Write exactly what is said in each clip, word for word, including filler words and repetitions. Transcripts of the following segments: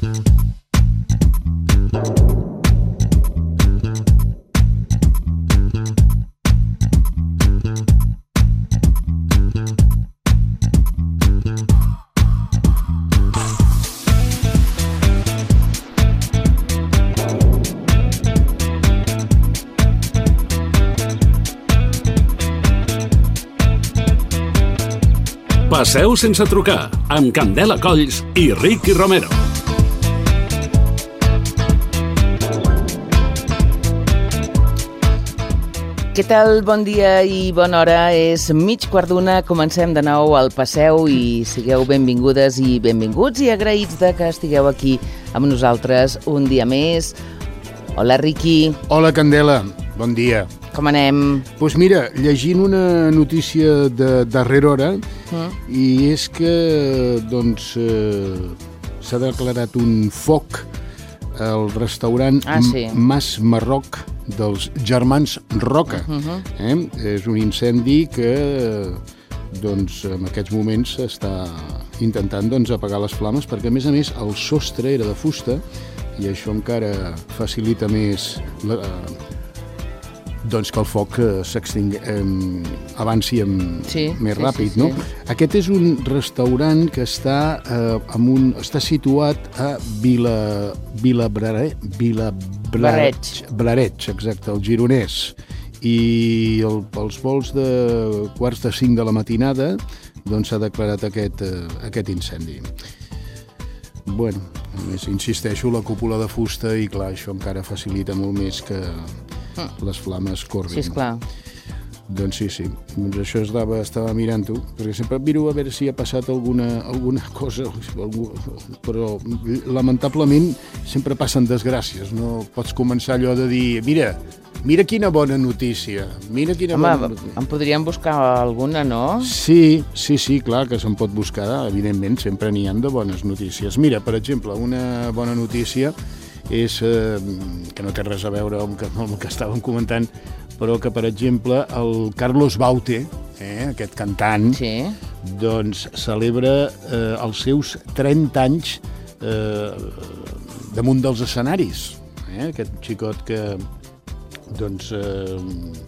Passeu sense trucar, amb Candela Colls i Ricky Romero. Què tal? Bon dia i bona hora. És mig quart d'una. Comencem de nou al Passeu i sigueu benvingudes i benvinguts i agraïts de que estigueu aquí amb nosaltres un dia més. Hola, Ricky. Hola, Candela. Bon dia. Com anem? Doncs pues mira, llegint una notícia de darrera hora, mm. i és que doncs, eh, s'ha declarat un foc al restaurant ah, sí. Mas Marroc dels germans Roca. Uh-huh. eh? És un incendi que doncs, en aquests moments s'està intentant doncs, apagar les flames, perquè a més a més el sostre era de fusta i això encara facilita més la, doncs que el foc s'extingui, eh, avanci amb, sí, més sí, ràpid. sí, No? sí. Aquest és un restaurant que està, eh, amb un, està situat a Vila, Vila, Brare, Vila Blareig. Blareig, exacte, el Gironès. I el, pels vols de quarts de cinc de la matinada doncs s'ha declarat aquest, eh, aquest incendi. Bueno, més insisteixo, la cúpula de fusta i clar, això encara facilita molt més que les flames corrin. Sí, esclar. Doncs sí, sí. Doncs això estava, estava mirant-ho, perquè sempre miro a veure si ha passat alguna, alguna cosa, algú, però lamentablement sempre passen desgràcies. No pots començar allò de dir, mira, mira quina bona notícia, mira quina Home, bona notícia. en podríem buscar alguna, no? Sí, sí, sí, clar que se'n pot buscar, evidentment, sempre n'hi ha de bones notícies. Mira, per exemple, una bona notícia és, eh, que no té res a veure amb, amb el que estàvem comentant, però que, per exemple, el Carlos Baute, eh, aquest cantant, sí. doncs celebra eh, els seus trenta anys eh, damunt dels escenaris. Eh, aquest xicot que, doncs, eh,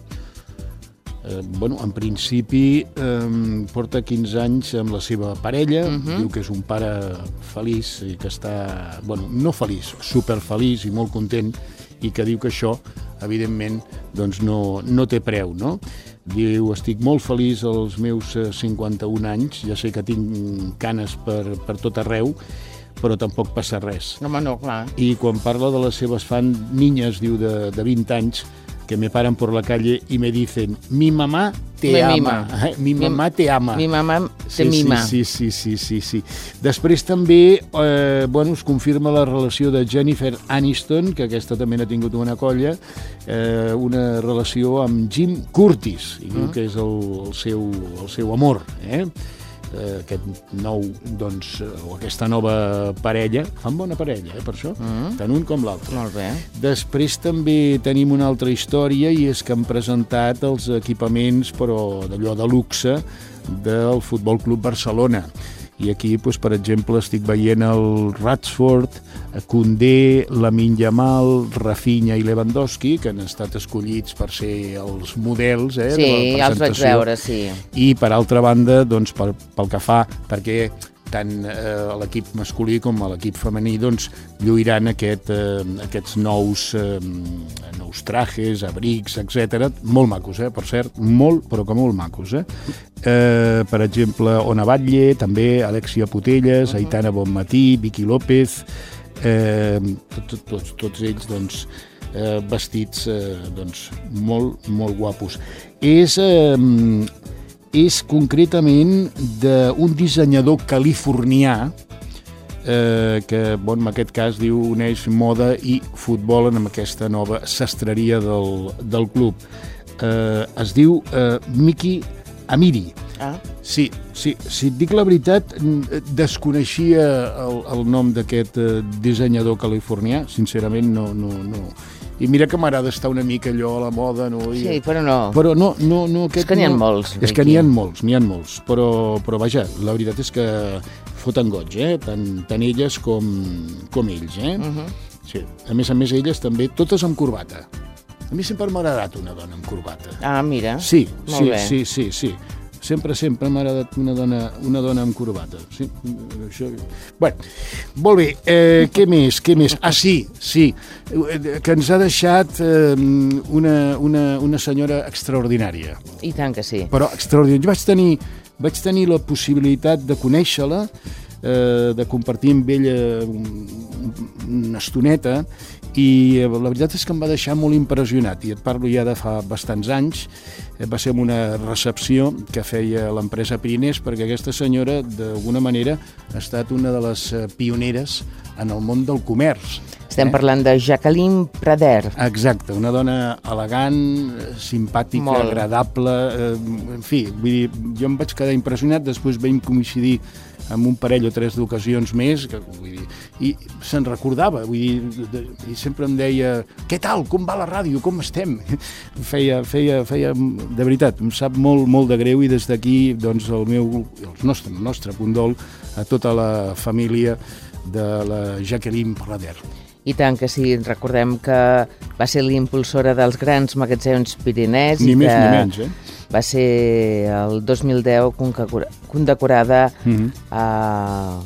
eh, bueno, en principi eh, porta quinze anys amb la seva parella, uh-huh. diu que és un pare feliç i que està, bueno, no feliç, superfeliç i molt content, i que diu que això, evidentment, doncs no, no té preu, no? Diu, estic molt feliç als meus cinquanta-un anys, ja sé que tinc canes per, per tot arreu, però tampoc passa res. Home, no, clar. I quan parla de les seves fan niñas, diu, de, de vint anys, que me paran por la calle y me dicen, mi mamá te me ama. Mima. Eh? Mi mamá te ama. Mi mamá te sí, mima. Sí, sí, sí, sí, sí. Després també, eh, bueno, es confirma la relació de Jennifer Aniston, que aquesta també n'ha tingut una colla, eh, una relació amb Jim Curtis, i diu mm. que és el, el, seu, el seu amor, eh? Eh, aquest nou, doncs, o aquesta nova parella, fan bona parella, eh, per això, mm. tant un com l'altre. Molt bé. Després també tenim una altra història, i és que han presentat els equipaments, però d'allò de luxe, del Futbol Club Barcelona. I aquí, doncs, per exemple, estic veient el Rashford, Koundé, Lamine Yamal, Rafinha i Lewandowski, que han estat escollits per ser els models, eh, sí, de la presentació. Ja els vaig veure, sí. I, per altra banda, doncs, pel, pel que fa, perquè tant eh, l'equip masculí com l'equip femení doncs, lluiran aquest, eh, aquests nous, eh, nous trajes, abrics, etcètera. Molt macos, eh, per cert, molt, però que molt macos. Eh? Eh, per exemple, Ona Batlle, també Alexia Putelles, uh-huh. Aitana Bonmatí, Vicky López, eh, tots, tots, tots ells doncs, eh, vestits eh, doncs, molt, molt guapos. És... Eh, és concretament d'un dissenyador californià eh, que, bon, en aquest cas, diu, uneix moda i futbol en aquesta nova sastreria del, del club. Eh, es diu eh, Miki Amiri. Ah. Sí, sí, si et dic la veritat, desconeixia el, el nom d'aquest eh, dissenyador californià, sincerament no, no, no, I mira que m'agrada estar una mica allò a la moda, no? I, sí, però no. Però no, no, no aquest, és que n'hi ha no, molts. És que n'hi ha molts, n'hi ha molts. Però, però vaja, la veritat és que foten goig, eh? Tant, tant elles com, com ells, eh? Uh -huh. Sí. A més a més, elles també, totes amb corbata. A mi sempre m'ha agradat una dona amb corbata. Ah, mira. Sí, molt sí, bé. sí, sí, sí. Sempre, sempre m'ha agradat una dona, una dona amb corbata. Sí? Això... Bueno, molt bé. Eh, què més? Què més? Ah, sí, sí. Que ens ha deixat eh, una, una, una senyora extraordinària. I tant que sí. Però extraordinària. Jo vaig tenir, vaig tenir la possibilitat de conèixer-la, eh, de compartir amb ella una estoneta, i la veritat és que em va deixar molt impressionat, i et parlo ja de fa bastants anys. Va ser una recepció que feia l'empresa Pirinès, perquè aquesta senyora, d'alguna manera, ha estat una de les pioneres en el món del comerç. Estem eh? parlant de Jacqueline Prader. Exacte, una dona elegant, simpàtica, molt agradable, eh, en fi, vull dir, jo em vaig quedar impressionat, després vam coincidir amb un parell o tres d'ocasions més, que, vull dir, i se'n recordava, vull dir, de, i sempre em deia, què tal, com va la ràdio, com estem? Feia, feia, feia, de veritat, em sap molt, molt de greu, i des d'aquí, doncs, el meu, el nostre, el nostre condol a tota la família de la Jacqueline Prader. I tant que sí, recordem que va ser l'impulsora dels grans magatzems Pirinès. Ni i més que ni menys, eh? Va ser el dos mil deu condecorada mm-hmm. a...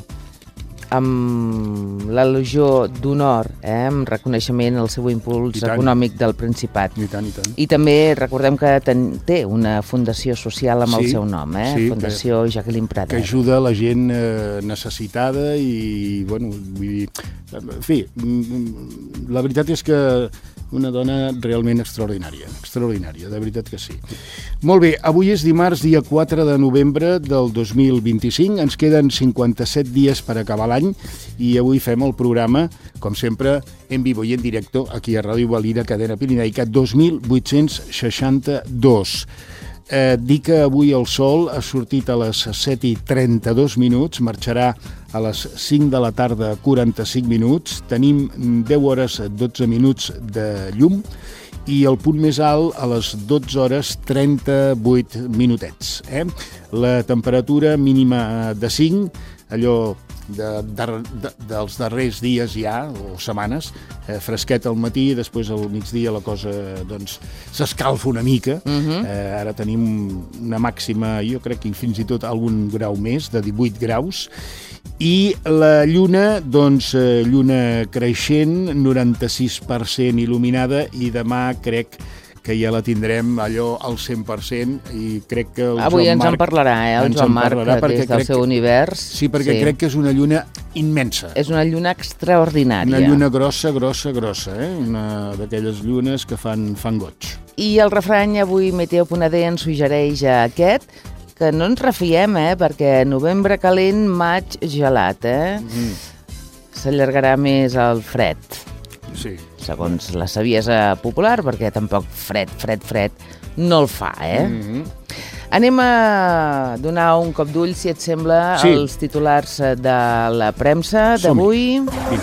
amb la Legió d'Honor, eh, amb reconeixement al seu impuls econòmic del Principat. I tant, i tant. I també recordem que ten, té una fundació social amb sí, el seu nom, eh? Sí, Fundació que, Jacqueline Prader. Que ajuda la gent eh, necessitada i, bueno, vull dir, en fi, la veritat és que una dona realment extraordinària, extraordinària, de veritat que sí. Molt bé, avui és dimarts, dia quatre de novembre del dos mil vint-i-cinc, ens queden cinquanta-set dies per acabar l'any i avui fem el programa, com sempre, en vivo i en directo, aquí a Ràdio Valira, cadena pirinaica, dos mil vuit-cents seixanta-dos. Eh, dir que avui el sol ha sortit a les set i trenta-dos minuts, marxarà a les cinc de la tarda, quaranta-cinc minuts, tenim deu hores, dotze minuts de llum, i el punt més alt a les dotze hores, trenta-vuit minutets. Eh? La temperatura mínima de cinc, allò de, de, de, dels darrers dies ja, o setmanes, eh, fresquet al matí, després al migdia la cosa doncs s'escalfa una mica. Uh-huh. eh, ara tenim una màxima, jo crec que fins i tot algun grau més, de divuit graus, i la lluna, doncs, eh, lluna creixent, noranta-sis per cent il·luminada, i demà crec que ja la tindrem allò al cent per cent, i crec que el Avui Joan ens Marc... en parlarà, eh, el Joan Marc, des del seu univers. Sí, perquè sí. Crec que és una lluna immensa. És una lluna extraordinària. Una lluna grossa, grossa, grossa, eh? Una d'aquelles llunes que fan, fan goig. I el refrany avui Meteo Ponader ens suggereix a aquest, que no ens refiem, eh? Perquè novembre calent, maig gelat, eh? Mm. S'allargarà més el fred. Sí. Segons la saviesa popular, perquè tampoc fred, fred, fred no el fa, eh? Mm-hmm. Anem a donar un cop d'ull, si et sembla, sí. als titulars de la premsa d'avui. Sí.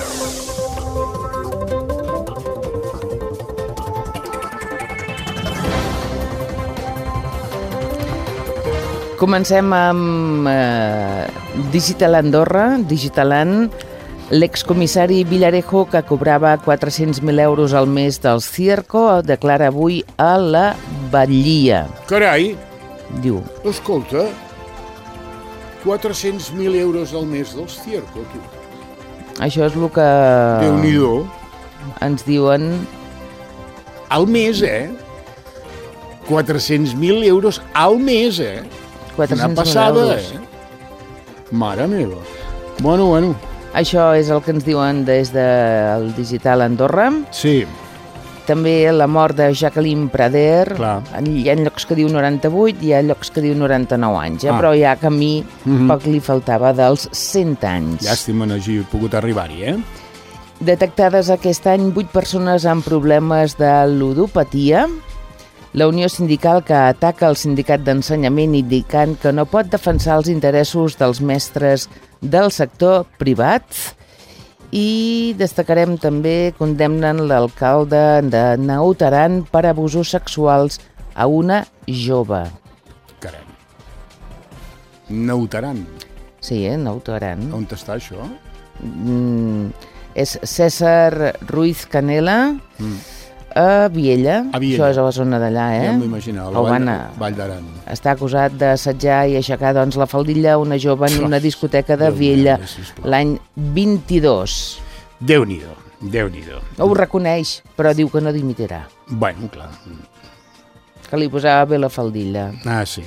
Comencem amb eh, Digital Andorra, Digitaland. L'excomissari Villarejo, que cobrava quatre-cents mil euros al mes del Cierco, declara avui a la batllia. Carai! Diu. Escolta, quatre-cents mil euros al mes del Cierco, tu. Això és el que... Déu-n'hi-do. Ens diuen... Al mes, eh? quatre-cents mil euros al mes, eh? quatre-cents mil Una passada, euros. Eh? Mare meva. Bueno, bueno. Això és el que ens diuen des del Digital Andorra. Sí. També la mort de Jacqueline Prader. Clar. Hi ha llocs que diu noranta-vuit, hi ha llocs que diu noranta-nou anys, eh? Ah. Però ja que a mi mm-hmm. poc li faltava dels cent anys. Llàstima no hagi pogut arribar-hi, eh? Detectades aquest any vuit persones amb problemes de ludopatia. La Unió Sindical, que ataca el sindicat d'ensenyament indicant que no pot defensar els interessos dels mestres del sector privat. I destacarem també condemnen l'alcalde de Naut Aran per abusos sexuals a una jove. Caram. Naut Aran. Sí, eh? Naut Aran. On està això? Mm, és César Ruiz Canela, mm. a Viella. A Viella. Això és a la zona d'allà, eh? Ja m'ho imaginava, la Vall, Vall d'Aran. Està acusat d'assetjar i aixecar doncs, la faldilla a una jove en una discoteca de Viella l'any vint-i-dos. Déu-n'hi-do, Déu-n'hi-do. Ho reconeix, però diu que no dimitirà. Bueno, clar. Que li posava bé la faldilla. Ah, sí.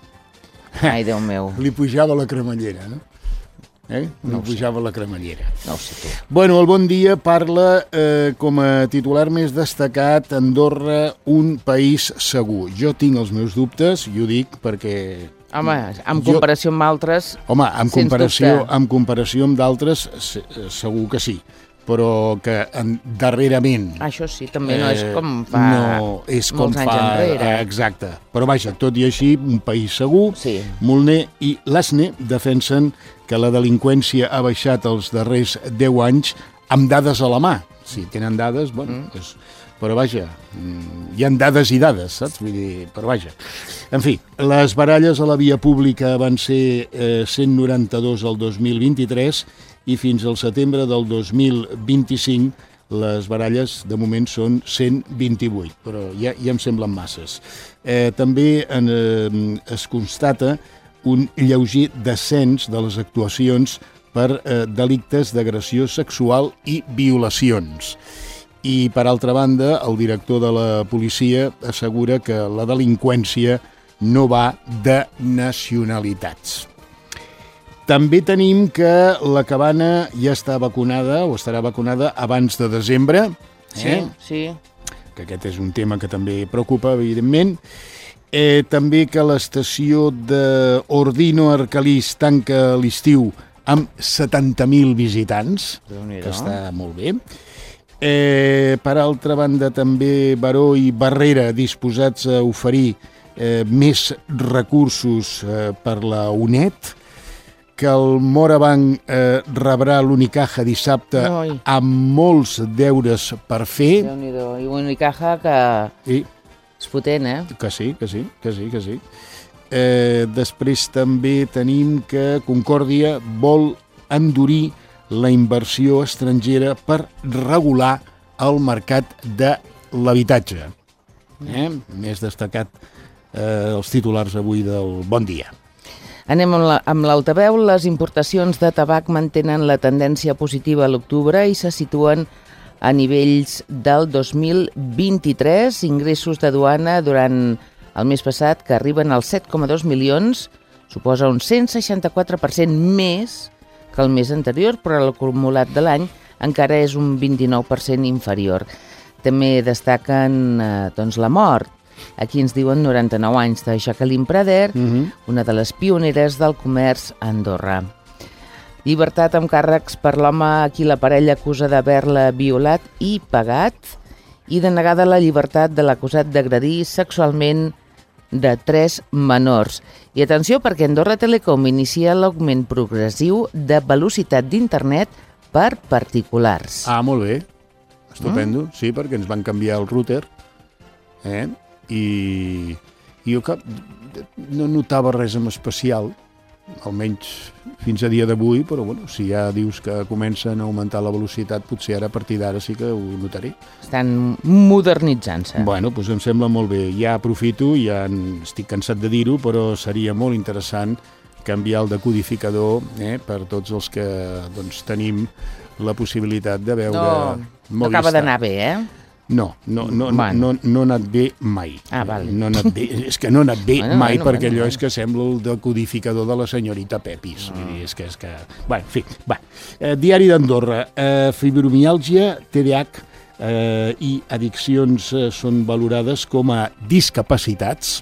Ai, Déu meu. Li pujava la cremallera, no? Eh? No li pujava la cremallera. No ho sé, tu. Bueno, el Bon Dia parla eh, com a titular més destacat Andorra, un país segur. Jo tinc els meus dubtes, i ho dic perquè... Home, en comparació jo... amb altres, Home, en comparació, dubte. en comparació amb d'altres, segur que sí. Però que en, darrerament... Això sí, també no és com fa no, és com molts anys fa, enrere. Exacte. Però vaja, tot i així, un país segur. Sí. Molner i l'Asne defensen que la delinqüència ha baixat els darrers deu anys amb dades a la mà. Si tenen dades, bueno, mm. és... però vaja, hi ha dades i dades, saps? Vull dir, però vaja. En fi, les baralles a la via pública van ser eh, cent noranta-dos el dos mil vint-i-tres i fins al setembre del dos mil vint-i-cinc les baralles de moment són cent vint-i-vuit, però ja, ja em semblen masses. Eh, també en, eh, es constata un lleuger descens de les actuacions per eh, delictes d'agressió sexual i violacions. I, per altra banda, el director de la policia assegura que la delinqüència no va de nacionalitats. També tenim que la Cabana ja està vacunada o estarà vacunada abans de desembre. Eh? Sí, sí. Que aquest és un tema que també preocupa, evidentment. Eh, també que l'estació d'Ordino Arcalís tanca l'estiu amb setanta mil visitants, que està molt bé. Eh, per altra banda, també Baró i Barrera disposats a oferir eh, més recursos eh, per la UNED, que el Morabanc eh, rebrà l'Unicaja dissabte Oi. amb molts deures per fer. Déu-n'hi-do. I Unicaja que I, és potent, eh? que sí, que sí, que sí, que sí. Eh, després també tenim que Concòrdia vol endurir la inversió estrangera per regular el mercat de l'habitatge. Eh? Més destacat eh, els titulars avui del Bon Dia. Anem amb l'altaveu. Les importacions de tabac mantenen la tendència positiva a l'octubre i se situen a nivells del dos mil vint-i-tres. Ingressos de duana durant el mes passat, que arriben als set coma dos milions, suposa un cent seixanta-quatre per cent més que el mes anterior, però l'acumulat de l'any encara és un vint-i-nou per cent inferior. També destaquen eh, doncs, la mort. Aquí ens diuen noranta-nou anys de Jacqueline Prader, uh-huh. una de les pioneres del comerç a Andorra. Llibertat amb càrrecs per l'home a qui la parella acusa d'haver-la violat i pagat, i denegada la llibertat de l'acusat d'agredir sexualment de tres menors. I atenció, perquè Andorra Telecom inicia l'augment progressiu de velocitat d'internet per particulars. Ah, molt bé. Estupendo. Mm. Sí, perquè ens van canviar el router. Eh? I, i jo cap, no notava res en especial, almenys fins a dia d'avui, però bueno, si ja dius que comencen a augmentar la velocitat, potser ara a partir d'ara sí que ho notaré. Estan modernitzant-se. Bueno, doncs em sembla molt bé. Ja aprofito, ja estic cansat de dir-ho, però seria molt interessant canviar el decodificador eh, per tots els que doncs, tenim la possibilitat de veure no, Movistar. No acaba d'anar bé, eh? No, no, no, no, no, no ha anat bé mai. Ah, vale. No ha anat bé. És que no ha anat bé bueno, mai, bueno, perquè bueno, allò bueno. és que sembla el decodificador de la senyorita Pepis. Ah. Vull dir, és que... És que... Bueno, en fi, va. Eh, Diari d'Andorra. Eh, fibromiàlgia, T D A H eh, i addiccions eh, són valorades com a discapacitats.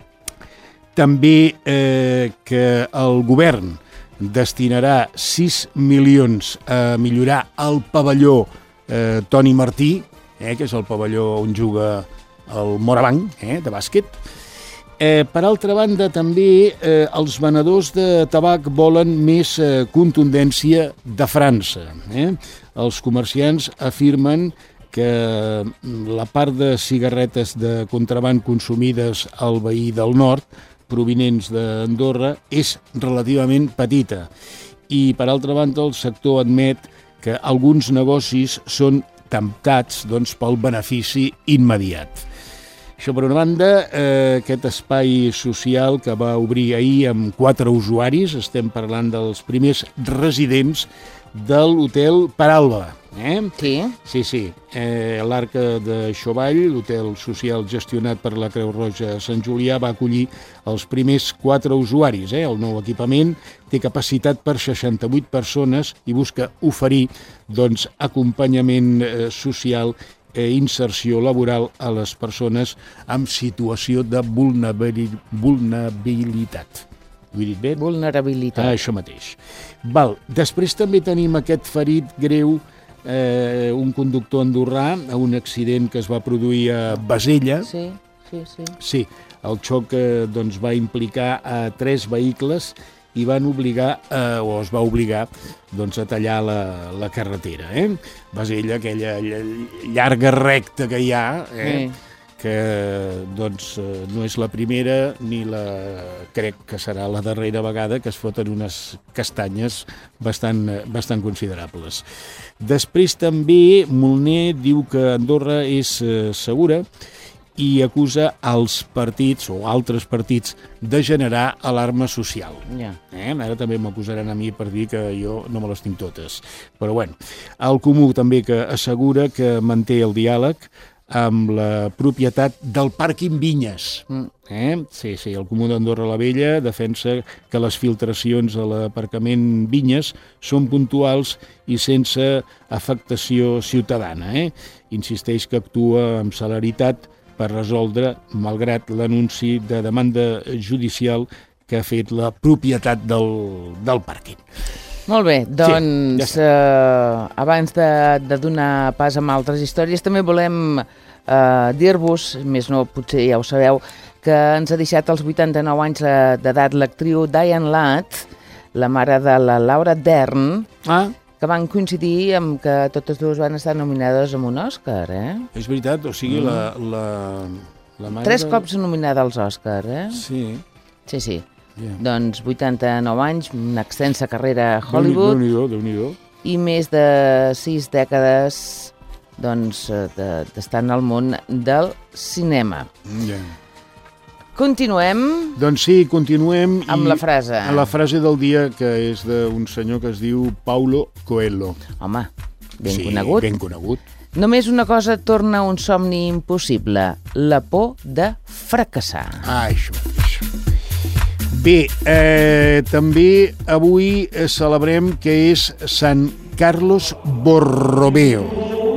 També eh, que el govern destinarà sis milions a millorar el pavelló eh, Toni Martí, eh, que és el pavelló on juga el Morabanc, eh, de bàsquet. Eh, per altra banda, també eh, els venedors de tabac volen més eh, contundència de França. Eh? Els comerciants afirmen que la part de cigarretes de contraban consumides al veí del nord, provinents d'Andorra, és relativament petita. I, per altra banda, el sector admet que alguns negocis són temptats doncs, pel benefici immediat. Això, per una banda, eh, aquest espai social que va obrir ahir amb quatre usuaris, estem parlant dels primers residents de l'hotel Peralba. Eh? Sí. Sí, sí. Eh, L'Arca de Xovall, l'hotel social gestionat per la Creu Roja Sant Julià, va acollir els primers quatre usuaris. Eh? El nou equipament té capacitat per seixanta-vuit persones i busca oferir doncs, acompanyament eh, social i inserció laboral a les persones amb situació de vulnerabilitat. Ho he dit bé? Vulnerabilitat. Ah, això mateix. Val. Després també tenim aquest ferit greu, eh, un conductor andorrà, a un accident que es va produir a Bassella. Sí, sí, sí. Sí, el xoc eh, doncs, va implicar a tres vehicles i van obligar, eh, o es va obligar, doncs, a tallar la, la carretera. Eh? Bassella, aquella llarga recta que hi ha, eh? Sí. que doncs, no és la primera ni la, crec que serà la darrera vegada que es foten unes castanyes bastant, bastant considerables. Després també Moliner diu que Andorra és eh, segura i acusa els partits o altres partits de generar alarma social. Yeah. Eh? Ara també m'acusaran a mi per dir que jo no me les tinc totes. Però bueno, el Comú també que assegura que manté el diàleg amb la propietat del pàrquing Vinyes. Mm. Eh? Sí, sí, el Comú d'Andorra la Vella defensa que les filtracions a l'aparcament Vinyes són puntuals i sense afectació ciutadana. Eh? Insisteix que actua amb celeritat per resoldre, malgrat l'anunci de demanda judicial que ha fet la propietat del, del pàrquing. Molt bé, doncs sí, ja eh, abans de, de donar pas amb altres històries, també volem eh, dir-vos, més no, potser ja ho sabeu, que ens ha deixat als vuitanta-nou anys d'edat l'actriu Diane Ladd, la mare de la Laura Dern, ah. que van coincidir amb que totes dues van estar nominades amb un Òscar, eh? És veritat, o sigui, mm. la, la, la mare... Tres cops nominada als Òscar, eh? Sí. Sí, sí. Yeah. Doncs vuitanta-nou anys, una extensa carrera a Hollywood. Déu-n'hi-do, Déu-n'hi-do. I més de sis dècades doncs, d'estar al món del cinema. Yeah. Continuem... Doncs sí, continuem... Amb i la frase. La frase del dia, que és d'un senyor que es diu Paulo Coelho. Home, ben sí, conegut. ben conegut. Només una cosa torna un somni impossible, la por de fracassar. Ah, això mateix. Bé, eh, també avui celebrem que és Sant Carlos Borromeo.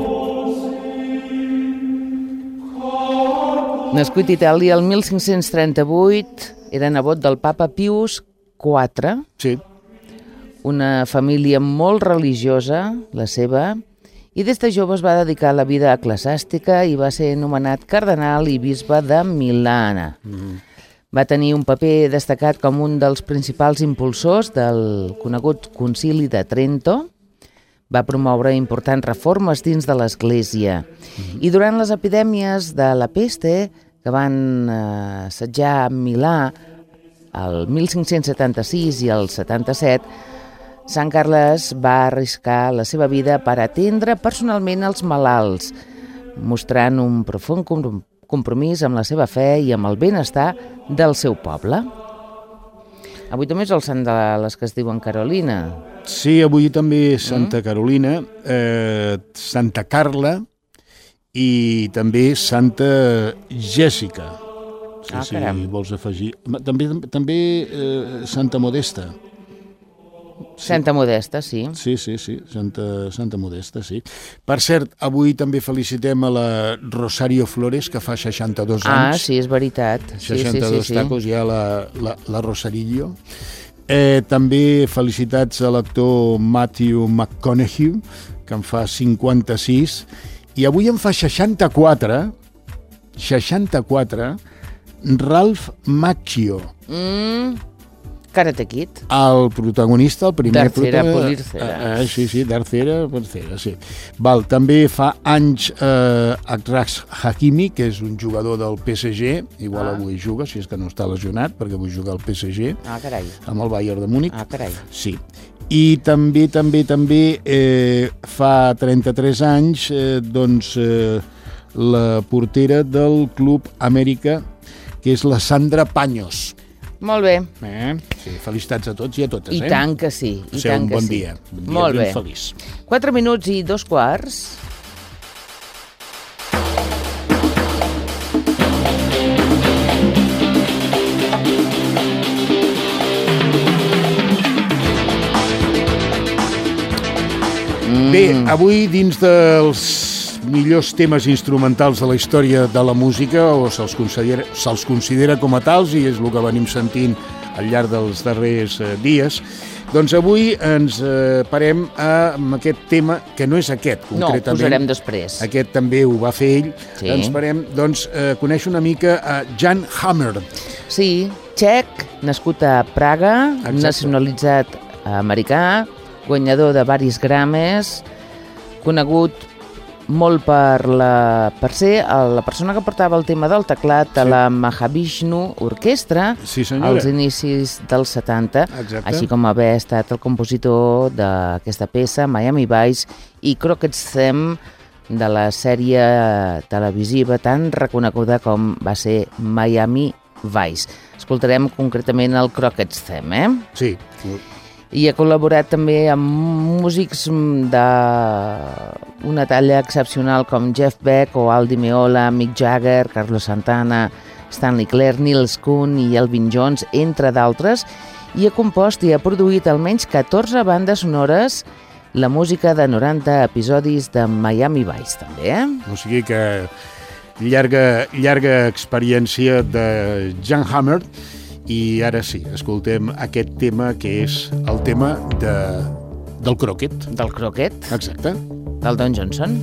Nascut a Itàlia el mil cinc-cents trenta-vuit, era nebot del papa Pius quatre, sí. Una família molt religiosa, la seva, i des de jove es va dedicar a la vida eclesiàstica i va ser nomenat cardenal i bisbe de Milà. Mm. Va tenir un paper destacat com un dels principals impulsors del conegut Concili de Trento. Va promoure importants reformes dins de l'Església. Mm-hmm. I durant les epidèmies de la peste, que van eh, assetjar Milà el mil cinc-cents setanta-sis i el setanta-set, Sant Carles va arriscar la seva vida per atendre personalment els malalts, mostrant un profund compromís amb la seva fe i amb el benestar del seu poble. Avui també és el sant de les que es diuen Carolina. Sí, avui també Santa Carolina, eh, Santa Carla i també Santa Jèssica. Sí, ah, si caram. Vols afegir. També, també eh, Santa Modesta. Sí. Santa Modesta, sí. Sí, sí, sí, Santa, Santa Modesta, sí. Per cert, avui també felicitem a la Rosario Flores, que fa seixanta-dos anys. Ah, sí, és veritat. seixanta-dos sí, sí, sí, tacos, sí. Ja la, la, la Rosarillo. Eh, també felicitats a l'actor Matthew McConaughey, que en fa cinquanta-sis, i avui en fa seixanta-quatre, seixanta-quatre, Ralph Macchio. Mm, Karate Kid. El protagonista, el primer Tercera protagonista... polircera. Eh, sí, sí, tercera polircera, sí. Val, també fa anys eh, Achraf Hakimi, que és un jugador del P S G, igual Ah. avui juga, si és que no està lesionat, perquè avui juga al P S G, Ah, carai. amb el Bayern de Múnich. Ah, carai. Sí. I també, també, també, eh, fa trenta-tres anys, eh, doncs, eh, la portera del Club Amèrica, que és la Sandra Paños. Molt bé. Eh? Sí, felicitats a tots i a totes. I eh? tant que sí. I Passeu tant un que bon sí. dia. Un dia Molt ben bé. feliç. Quatre minuts i dos quarts. Bé, avui dins dels millors temes instrumentals de la història de la música, o se'ls considera, se'ls considera com a tals, i és el que venim sentint al llarg dels darrers eh, dies, doncs avui ens eh, parem amb aquest tema, que no és aquest, No, concretament. posarem després. Aquest també ho va fer ell. Sí. Ens parem, doncs, a conèixer una mica a Jan Hammer. Sí, txec, nascut a Praga, Exacte. nacionalitzat americà, guanyador de varis Grammys, conegut molt per, la, per ser la persona que portava el tema del teclat a Sí. la Mahavishnu Orquestra Sí, senyora. als inicis dels setanta, Exacte. així com haver estat el compositor d'aquesta peça, Miami Vice, i Crockett's Theme, de la sèrie televisiva tan reconeguda com va ser Miami Vice. Escoltarem concretament el Crockett's Theme, eh? Sí. I ha col·laborat també amb músics d'una talla excepcional com Jeff Beck o Al Di Meola, Mick Jagger, Carlos Santana, Stanley Clarke, Nils Kuhn i Elvin Jones, entre d'altres, i ha compost i ha produït almenys catorze bandes sonores, la música de noranta episodis de Miami Vice, també, eh? O sigui que llarga, llarga experiència de Jan Hammer. I ara sí, escoltem aquest tema que és el tema de, del croquet. Del croquet, Exacte. del Don Johnson.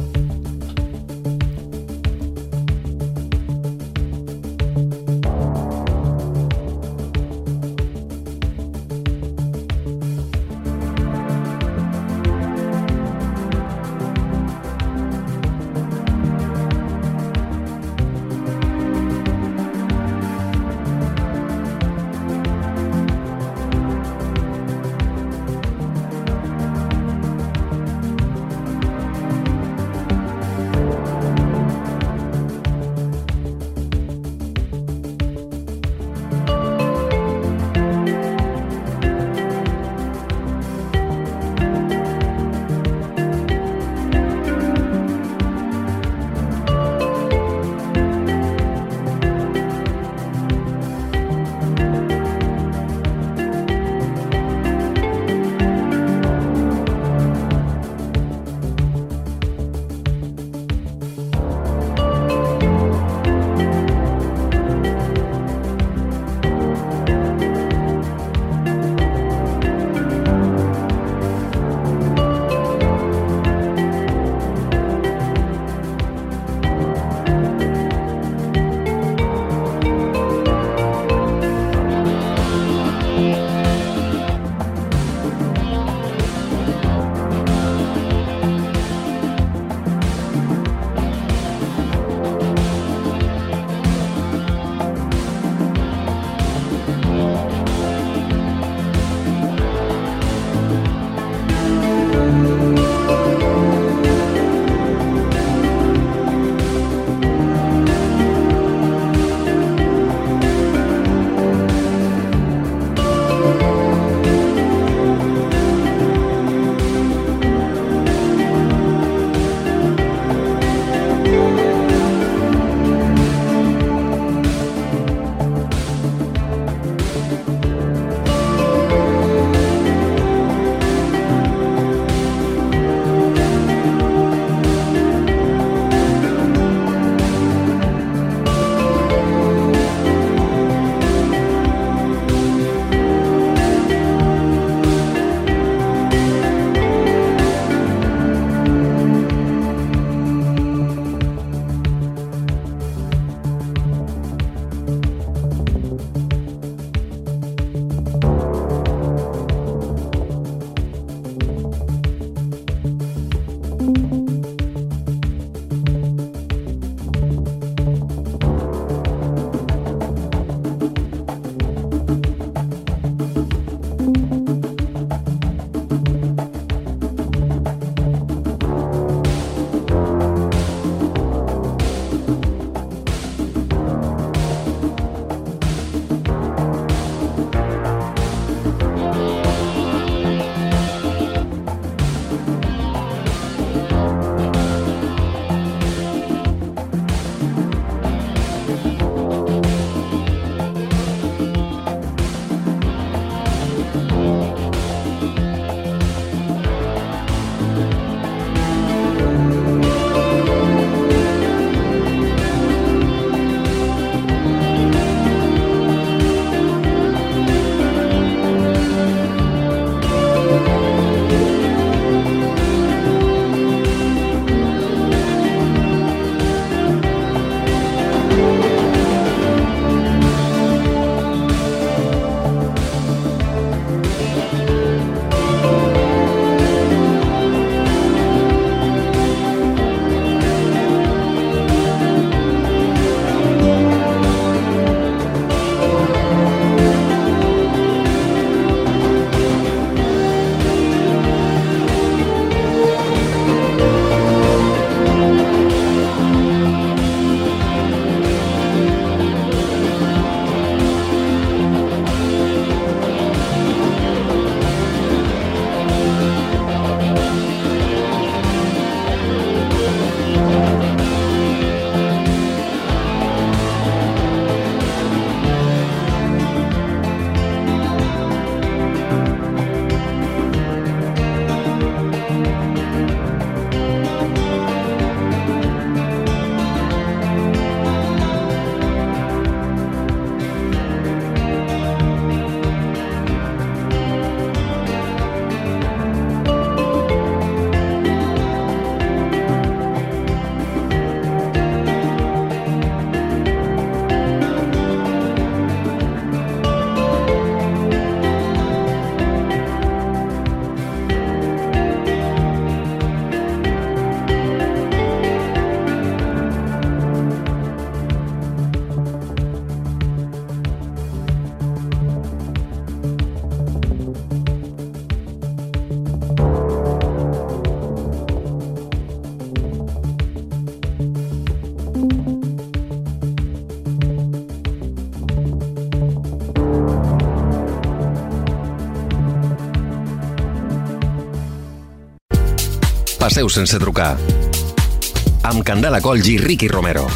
Passeu sense trucar. Amb Candela Colls i Ricky Romero.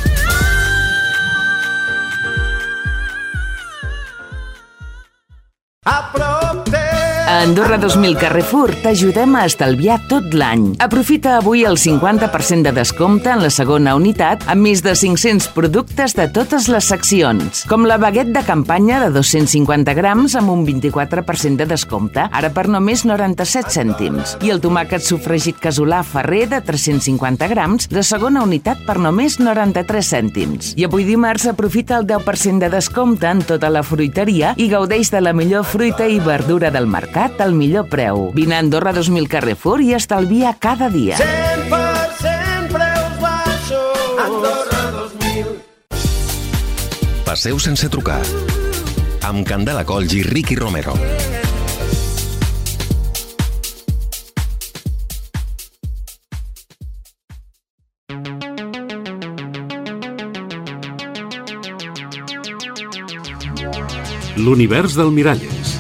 A Andorra dos mil Carrefour t'ajudem a estalviar tot l'any. Aprofita avui el cinquanta per cent de descompte en la segona unitat amb més de cinc-cents productes de totes les seccions, com la baguette de campanya de dos-cents cinquanta grams amb un vint-i-quatre per cent de descompte, ara per només noranta-set cèntims, i el tomàquet sofregit casolà Ferrer de tres-cents cinquanta grams de segona unitat per només noranta-tres cèntims. I avui dimarts aprofita el deu per cent de descompte en tota la fruiteria i gaudeix de la millor fruita i verdura del mercat al millor preu. Vine a Andorra dos mil Carrefour i estalvia cada dia. cent per cent preus baixos. Andorra dos mil. Passeu sense trucar. Amb Candela Colls i Ricky Romero. L'univers del Miralles.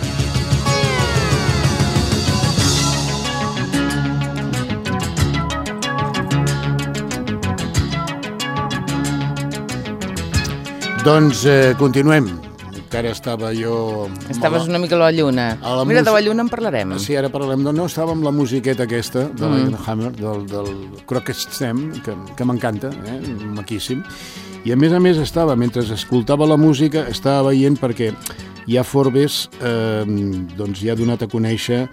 Doncs eh, continuem. Encara estava jo... Estaves una mica a la lluna. A la Mira, mus- de la lluna en parlarem. Sí, ara parlem de... No, estava amb la musiqueta aquesta, de Mm. la Hammer, del, del Crooked Stem, que, que m'encanta, eh? Maquíssim. I a més a més estava, mentre escoltava la música, estava veient perquè ja Forbes eh, doncs ja ha donat a conèixer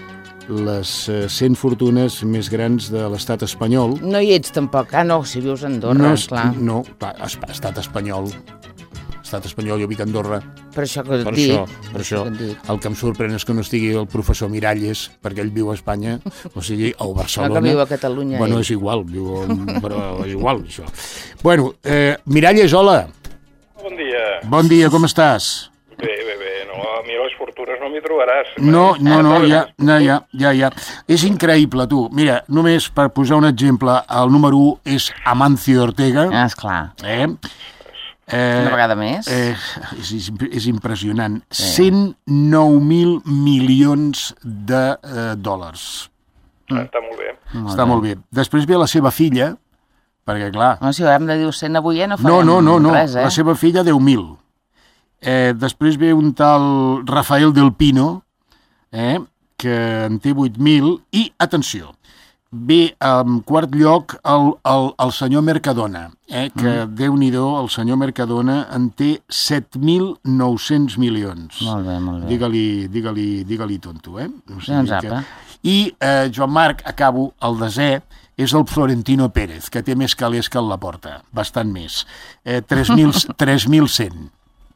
les eh, cent fortunes més grans de l'estat espanyol. No hi ets tampoc. Ah, no, si vius a Andorra, no, clar. No, clar, es- estat espanyol. Estat espanyol, jo vic a Andorra. Per això que et Per dic. això, per això. que et dic. El que em sorprèn és que no estigui el professor Miralles, perquè ell viu a Espanya, o sigui, o a Barcelona. No, que viu a Catalunya, Bueno, ell. és igual, viu, a- però és igual, això. Bueno, eh, Miralles, hola. Bon dia. Bon dia, com estàs? Bé, bé, bé. No, a mi a les fortunes no m'hi trobaràs. No, no, no, ja, ja, ja, ja, ja. És increïble, tu. Mira, només per posar un exemple, el número u és Amancio Ortega. Ah, esclar. Eh? Eh, Una vegada més. Eh, és, és, és impressionant. cent nou mil milions de eh, dòlars. Ah, està molt bé. Està molt bé. Després ve la seva filla, perquè clar... No, si hem de dir cent avui, eh, no No, farem no, no, no. res, eh? La seva filla, deu mil. Eh, després ve un tal Rafael del Pino, eh, que en té vuit mil, i, atenció, ve en quart lloc el, el, el senyor Mercadona, eh, que, mm. Déu-n'hi-do, el senyor Mercadona en té set mil nou-cents milions. Molt bé, molt bé. Digue-li, digue-li, digue-li tonto, eh? O Doncs apa. I eh, Joan Marc, acabo, el desè, és el Florentino Pérez, que té més calés que el Laporta, bastant més. Eh, tres mil cent.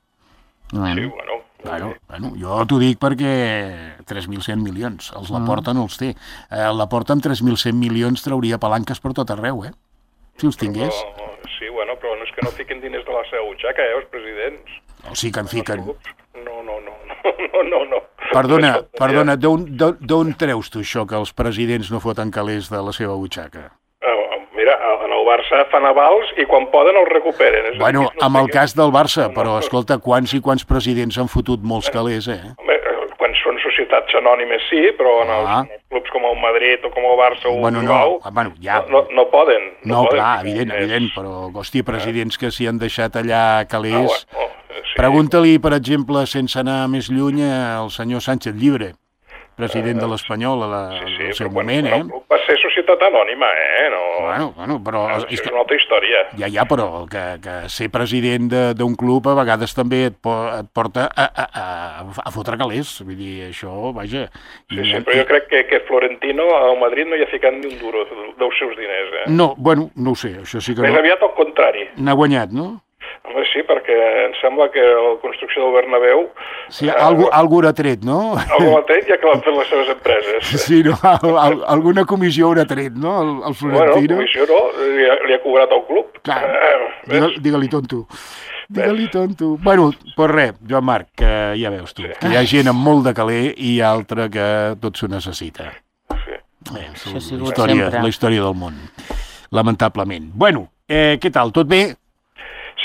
Bueno. Sí, bueno. Bueno, bueno, jo t'ho dic perquè tres mil cent milions, els Laporta no els té. Eh, el Laporta amb tres mil cent milions trauria palanques per tot arreu, eh? Si els tingués. No, sí, bueno, però no és que no fiquen diners de la seva butxaca, eh, els presidents. O sí que en fiquen. No, no, no, no, no, no. Perdona, Això, perdona, d'on d'on- d'on treus tu això, que els presidents no foten calés de la seva butxaca? Eh, Mira, en el Barça fan avals i quan poden els recuperen. És a dir, Bueno, no amb sé el què- cas del Barça, però escolta, quants i quants presidents han fotut molts calés, eh? Home, eh, quan són societats anònimes sí, però en els, Ah. en els clubs com el Madrid o com el Barça o Bueno, el no, Bilbao, bueno, ja. no, no poden. No, poden. clar, evident, És- evident, però, hòstia, presidents que s'hi han deixat allà calés... Ah, bueno, eh, sí. Pregunta-li, per exemple, sense anar més lluny, al senyor Sánchez Llibre, president de l'Espanyol a la, Sí, al sí, seu però moment, bueno, eh? bueno, va ser societat anònima, eh? No, Bueno, bueno, però... és, És és que, una altra història. ja, ja, però que, que ser president de- d'un club a vegades també et, po, et porta a, a, a, a fotre calés. Vull dir, això, vaja... Sí, sí, però jo crec que, que Florentino al Madrid no hi ha ficat ni un duro dels seus diners, eh? No, bueno, no ho sé, això sí que Més no. aviat al contrari. N'ha guanyat, no? Home, sí, perquè em sembla que la construcció del Bernabéu... Sí, algú, algú haurà tret, no? Algú ha tret ja que l'han fet les seves empreses. Sí, no? Al, al, alguna comissió haurà tret, no? El, el Bueno, Florentino. comissió no, li ha, li ha cobrat al club. Clar, Eh, digue- ves? digue-li tonto. Digue-li tonto. Bueno, pues res, Joan Marc, que ja veus tu, que hi ha gent amb molt de caler i altra que tot s'ho necessita. Sí. Eh, és Això ha la, sigut història, sempre. la història del món, lamentablement. Bueno, eh, què tal, tot bé? Sí,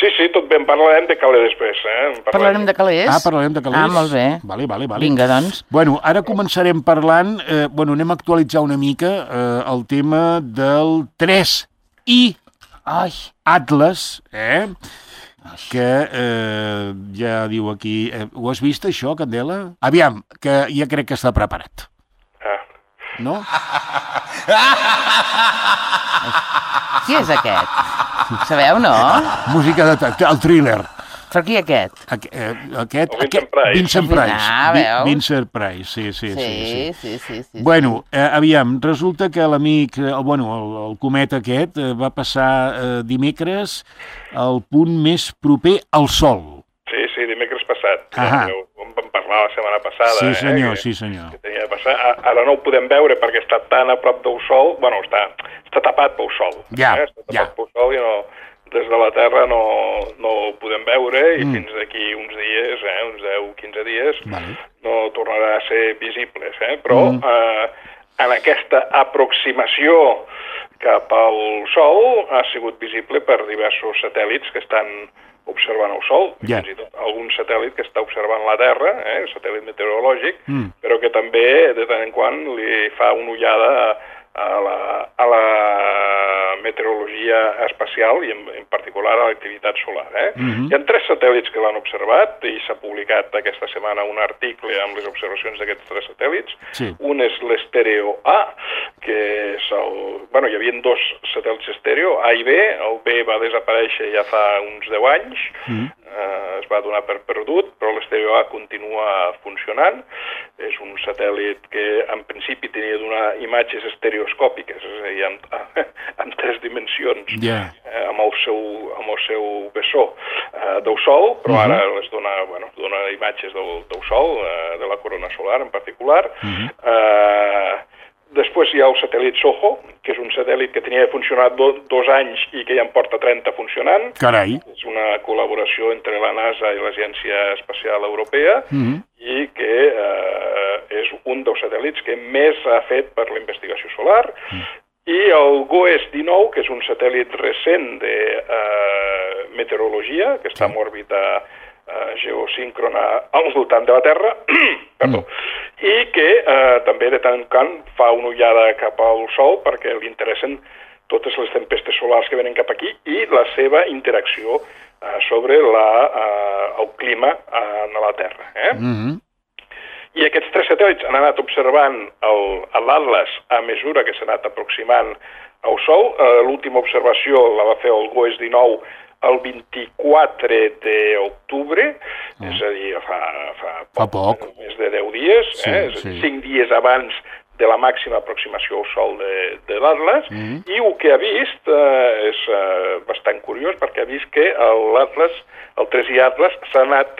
Sí, sí, tot bé, en parlarem de Calais després. Eh? Parlarem... Parlarem de Calais? Ah, parlarem de Calais. Ah, molt bé. Vale, vale, vale. Vinga, doncs. Bueno, ara començarem parlant, eh, bueno, anem a actualitzar una mica eh, el tema del tres i Ai. Atlas, eh? que eh, ja diu aquí... Eh, ho has vist, això, Candela? Aviam, que ja crec que està preparat. Ah. No? Qui és aquest? Sabeu, no? Música de... el thriller. Però qui aquest? Aqu eh, aquest... El Vincent aquest Price. Vincent Price. Ah, Vi veus? Vincent Price, sí, sí, sí. Sí, sí, sí, sí. sí, Bueno, eh, aviam, resulta que l'amic, eh, bueno, el, el cometa aquest, eh, va passar eh, dimecres al punt més proper al Sol. Sí, sí, dimecres passat. Ahà. Ja, en vam parlar la setmana passada. Sí, senyor, eh, que, sí, senyor. Que tenia de passar. Ara no ho podem veure perquè està tan a prop del Sol, bueno, està, està tapat pel Sol. Ja, eh? Està tapat ja. pel Sol i no, des de la Terra no, no ho podem veure i Mm. fins d'aquí uns dies, eh, uns deu o quinze dies, Vale. no tornarà a ser visibles. Eh? Però Mm. eh, en aquesta aproximació cap al Sol ha sigut visible per diversos satèl·lits que estan observant el Sol, Ja. fins i tot algun satèl·lit que està observant la Terra, eh, satèl·lit meteorològic, Mm. però que també de tant en quant li fa una ullada a, a, la, a la meteorologia espacial i en, en particular a l'activitat solar. Eh? Mhm. Hi ha tres satèl·lits que l'han observat i s'ha publicat aquesta setmana un article amb les observacions d'aquests tres satèl·lits. Sí. Un és l'estèreo A, que és el... Bueno, hi havia dos satèl·lits estèreo, A i B. El B va desaparèixer ja fa uns deu anys, Mm. eh, es va donar per perdut, però l'estèreo A continua funcionant. És un satèl·lit que en principi tenia de donar imatges estereoscòpiques, és a dir, en, en tres dimensions, Ja. eh, amb, el seu, amb el seu bessó eh, del Sol, però ara les dona, bueno, dona imatges del, del Sol, eh, de la corona solar en particular. Mhm. eh, Després hi ha el satèl·lit SOHO, que és un satèl·lit que tenia funcionat do, dos anys i que ja en porta trenta funcionant. Carai. És una col·laboració entre la NASA i l'Agència Espacial Europea Mhm. i que eh, és un dels satèl·lits que més ha fet per la investigació solar. I el GOES dinou, que és un satèl·lit recent de eh, meteorologia, que està en òrbita eh, geosíncrona al voltant de la Terra, perdó, i que eh, també de tant en tant fa una ullada cap al Sol perquè li interessen totes les tempestes solars que venen cap aquí i la seva interacció eh, sobre la, eh, el clima eh, a la Terra. Eh? Mhm. I aquests tres satèl·lits han anat observant l'Atlas a mesura que s'ha anat aproximant al Sol. Eh, L'última observació la va fer el GOES dinou el vint-i-quatre d'octubre, oh. és a dir, fa, fa, Fa poc. més de deu dies, Sí, eh? sí. cinc dies abans de la màxima aproximació al Sol de, de l'Atlas, Mhm. i el que ha vist eh, és eh, bastant curiós perquè ha vist que l'Atlas, el tres i Atlas, s'ha anat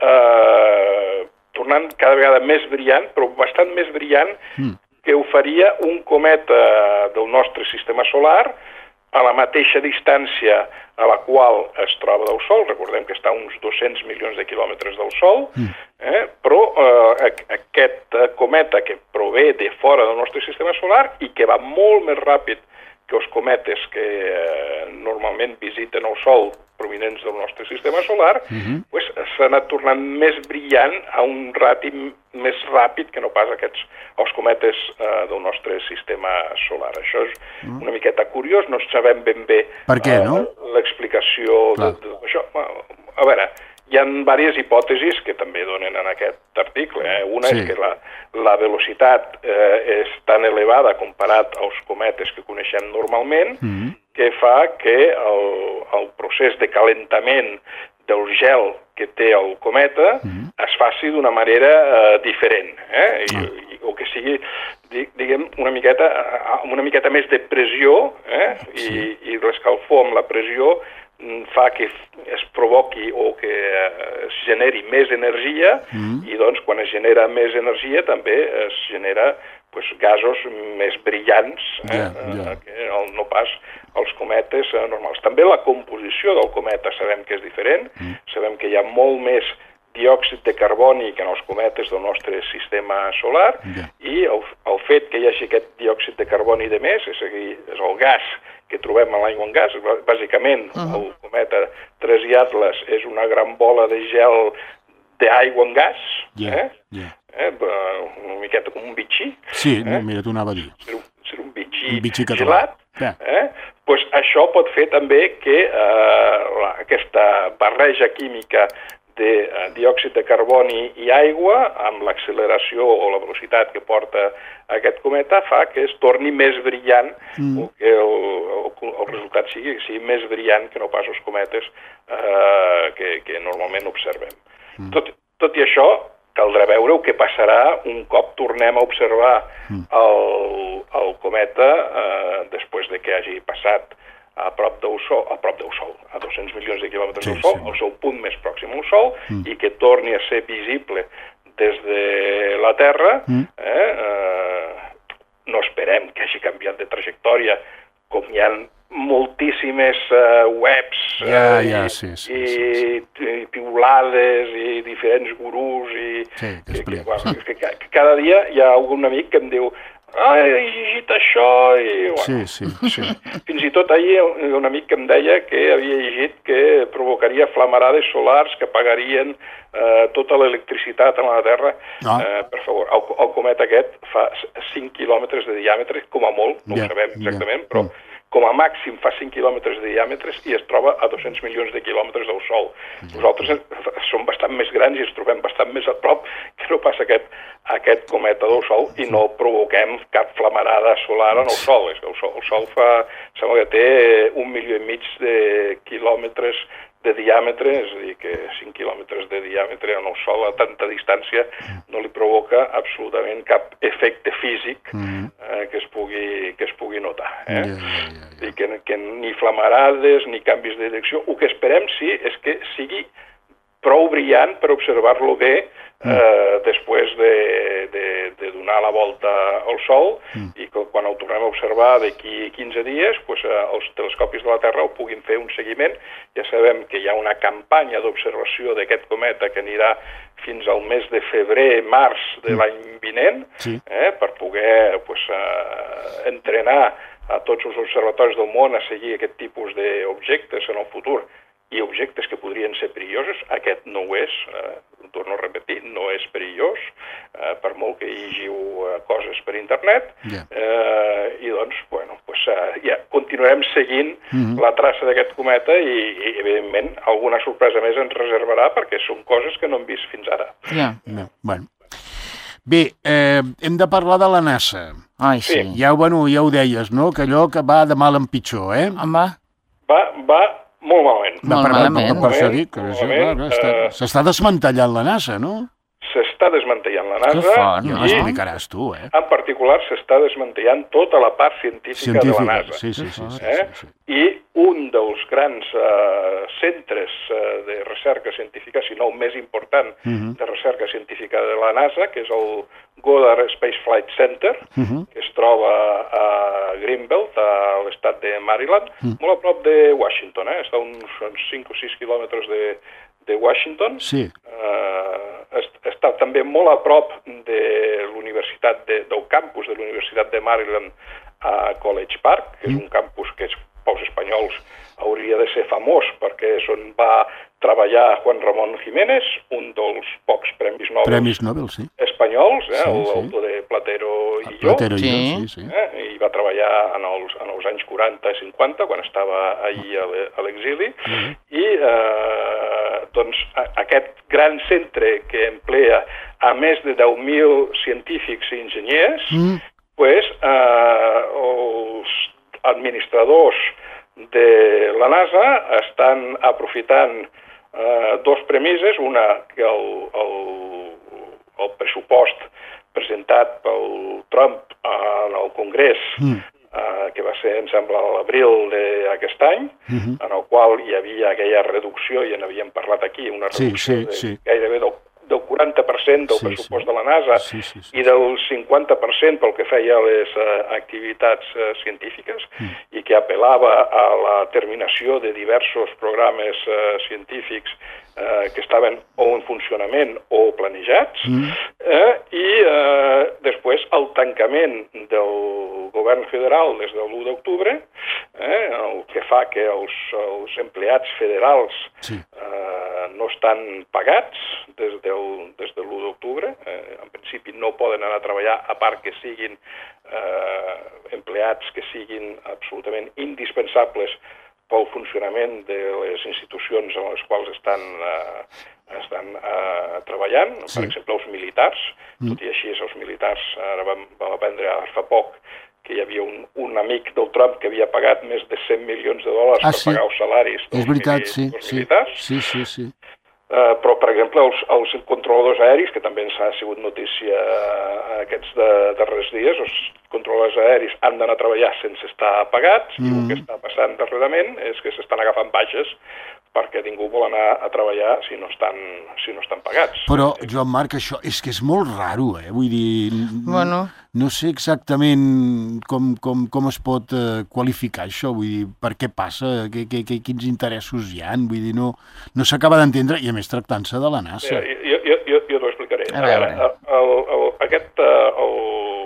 eh, tornant cada vegada més brillant, però bastant més brillant Mm. que ho faria un cometa del nostre sistema solar a la mateixa distància a la qual es troba del Sol. Recordem que està a uns dos-cents milions de quilòmetres del Sol, eh? però eh, aquest cometa que prové de fora del nostre sistema solar i que va molt més ràpid que els cometes que eh, normalment visiten el Sol provinents del nostre sistema solar, Mhm. pues, s'ha anat tornant més brillant a un rati més ràpid que no pas aquests, els cometes eh, del nostre sistema solar. Això és una miqueta curiós, no sabem ben bé Per què, eh, no? l'explicació Clar. de, de això. A veure, hi ha diverses hipòtesis que també donen en aquest article. Eh? Una Sí. és que la, la velocitat eh, és tan elevada comparat als cometes que coneixem normalment Mhm. que fa que el, el procés de calentament del gel que té el cometa es faci d'una manera eh, diferent, eh? I, i, o que sigui, di, diguem, una miqueta, eh, amb una miqueta més de pressió, eh? I, i l'escalfor amb la pressió mm, fa que es provoqui o que eh, es generi més energia i doncs quan es genera més energia també es genera pues, gasos més brillants eh? Ja, ja. eh, que el, no pas els cometes eh, normals. També la composició del cometa sabem que és diferent, mm. sabem que hi ha molt més diòxid de carboni que en els cometes del nostre sistema solar Ja. i el, el fet que hi hagi aquest diòxid de carboni de més, és a dir, és el gas que trobem a l'aigua en gas, bàsicament uh -huh. el cometa Tres-Atlas és una gran bola de gel d'aigua en gas, yeah, eh? Yeah. Eh? Una miqueta com un bitxí. Sí, eh? no, mira, t'ho anava a dir. Ser un, ser un bitxí, un bitxí català. gelat. Yeah. Eh? Pues això pot fer també que eh, la, aquesta barreja química de eh, diòxid de carboni i aigua, amb l'acceleració o la velocitat que porta aquest cometa, fa que es torni més brillant, mm. o que el, el, el resultat sigui, sigui més brillant que no pas els cometes eh, que, que normalment observem. Mm. Tot, tot i això, caldrà veure què passarà un cop tornem a observar mm. el, el cometa eh, després de que hagi passat a prop del Sol, a prop del Sol, a dos-cents milions de quilòmetres sí, del Sol, sí. al seu punt més pròxim al Sol, mm. i que torni a ser visible des de la Terra. Mm. Eh, eh, no esperem que hagi canviat de trajectòria, com hi ha moltíssimes uh, webs ja, uh, ja, i, sí, sí, i, sí, sí. i piulades i diferents gurús i sí, que, que, que, sí. bueno, que, que cada dia hi ha algun amic que em diu ah, he llegit això i... Bueno, sí, sí, sí. Fins i tot ahir un amic que em deia que havia llegit que provocaria flamarades solars que apagarien eh, tota l'electricitat a la Terra. Ah. Eh, per favor, el, el cometa aquest fa cinc quilòmetres de diàmetre, com a molt, no yeah, ho sabem exactament, yeah. però mm. com a màxim fa cinc quilòmetres de diàmetres i es troba a dos-cents milions de quilòmetres del Sol. Mm. Nosaltres som bastant més grans i ens trobem bastant més a prop que no pas aquest, aquest cometa del Sol i no provoquem cap flamarada solar en el Sol. El Sol, el Sol fa, sembla que té un milió i mig de quilòmetres de diàmetre, és a dir, que cinc quilòmetres de diàmetre en el Sol a tanta distància no li provoca absolutament cap efecte físic mm. eh, que, es pugui, que es pugui notar. Eh? Yeah, yeah, yeah. I que, que ni flamarades ni canvis de direcció. El que esperem, sí, és que sigui prou brillant per observar-lo bé eh, després de, de, de donar la volta al Sol mm. i que quan el tornem a observar d'aquí quinze dies pues, eh, els telescopis de la Terra ho puguin fer un seguiment. Ja sabem que hi ha una campanya d'observació d'aquest cometa que anirà fins al mes de febrer-març de l'any vinent sí. eh, per poder pues, eh, entrenar a tots els observatoris del món a seguir aquest tipus d'objectes en el futur i objectes que podrien ser perillosos. Aquest no ho és, eh, torno a repetir, no és perillós, eh, per molt que hi hagiu eh, coses per internet, yeah. eh, i doncs, bueno, pues, eh, ja continuarem seguint mm-hmm. la traça d'aquest cometa i, i, evidentment, alguna sorpresa més ens reservarà perquè són coses que no hem vist fins ara. Yeah. No, bueno. Bé, eh, hem de parlar de la NASA. Ai, sí. sí. Ja, bueno, ja ho deies, no?, que allò que va de mal en pitjor, eh? Home. Va, va molt malament. Molt per, malament. Per, per això dic, que uh, s'està desmantellant la NASA, no? S'està desmantellant la NASA. Que fort, ja m'explicaràs tu, eh? En particular s'està desmantellant tota la part científica, científica de la NASA. Sí, sí, sí. sí, eh? sí, sí. I un dels grans uh, centres uh, de recerca científica, si no el més important uh-huh. de recerca científica de la NASA, que és el Goddard Space Flight Center, uh-huh. que es troba a Greenbelt, a l'estat de Maryland, uh-huh. molt a prop de Washington, eh? Està a uns, uns cinc o sis quilòmetres de, de Washington. Sí. Uh, està també molt a prop de l'universitat de, del campus de l'Universitat de Maryland a College Park, que és un campus que és, pels espanyols hauria de ser famós perquè és on va treballar Juan Ramón Jiménez, un dels pocs premis Nobel, premis Nobel sí. espanyols, eh, sí, l'autor sí. de Platero i jo, Platero sí. i jo, sí, sí. Eh, i va treballar en els, en els anys quaranta i cinquanta, quan estava ahir a l'exili, uh-huh. i eh, doncs a, aquest gran centre que emplea a més de deu mil científics i enginyers, uh-huh. pues, eh, els administradors de la NASA estan aprofitant eh, dos premisses, una que el, el, el pressupost presentat pel Trump en el Congrés, mm. eh, que va ser, em sembla, a l'abril d'aquest any, mm-hmm. en el qual hi havia aquella reducció, i en havíem parlat aquí, una reducció sí, sí, de sí. gairebé del del quaranta per cent del Sí, pressupost sí. de la NASA Sí, sí, sí, i del cinquanta per cent pel que feia a les uh, activitats uh, científiques mm. i que apel·lava a la terminació de diversos programes uh, científics uh, que estaven o en funcionament o planejats mm. uh, i uh, després el tancament del govern federal des de l'u d'octubre, eh, el que fa que els, els empleats federals sí. eh, no estan pagats des, del, des de l'u d'octubre. Eh, en principi no poden anar a treballar, a part que siguin eh, empleats que siguin absolutament indispensables pel funcionament de les institucions en les quals estan, eh, estan eh, treballant. Sí. Per exemple, els militars, mm. tot i així els militars, ara vam, vam aprendre fa poc que hi havia un, un amic del Trump que havia pagat més de cent milions de dòlars ah, per sí. pagar els salaris dels, és veritat, mili, sí, dels sí. militars. Sí, sí, sí. Uh, però, per exemple, els, els controladors aeris, que també ens ha sigut notícia uh, aquests de, darrers dies, els controladors aeris han d'anar a treballar sense estar pagats, mm. i el que està passant darrerament és que s'estan agafant baixes perquè ningú vol anar a treballar si no estan, si no estan pagats. Però, Joan Marc, això és que és molt raro, eh? Vull dir, bueno. no sé exactament com, com, com es pot eh, qualificar això, vull dir, per què passa, que, que, que, quins interessos hi ha, vull dir, no, no s'acaba d'entendre, i a més tractant-se de la NASA. Mira, jo, jo, jo, jo t'ho explicaré. A veure. El, el, aquest, el,